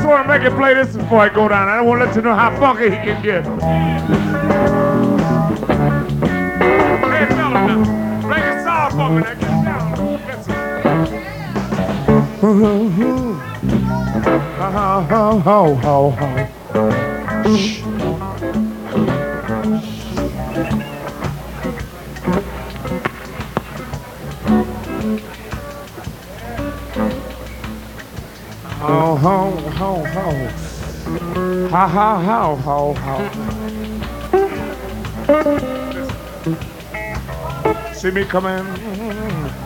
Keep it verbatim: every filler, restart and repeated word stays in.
want to make it play this before I go down. I want to let you know how funky he can get. Hey, fella, now. Play the sound for me. Now get down. Listen. Ho, ho, ho, ho, ho. Shh. Ho, ho, ho, ho. Ha, ha, ho, ho, ho. See me coming.